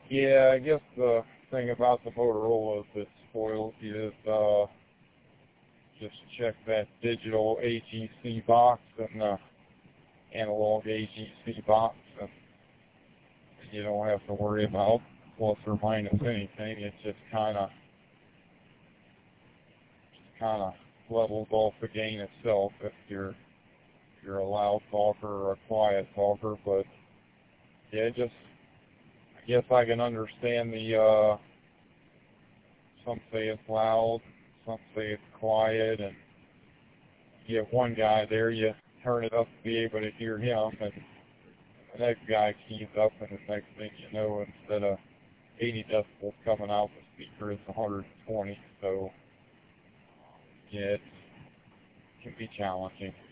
Yeah, I guess the thing about the Motorola that spoils you is just check that digital AGC box and the analog AGC box, and you don't have to worry about plus or minus anything. It just kind of levels off the gain itself if you're a loud talker or a quiet talker. But yeah, just I guess I can understand the some say it's loud, some say it's quiet, and you have one guy there, you turn it up to be able to hear him, and the next guy keys up, and the next thing you know, instead of 80 decibels coming out the speaker, it's 120. So yeah, it can be challenging.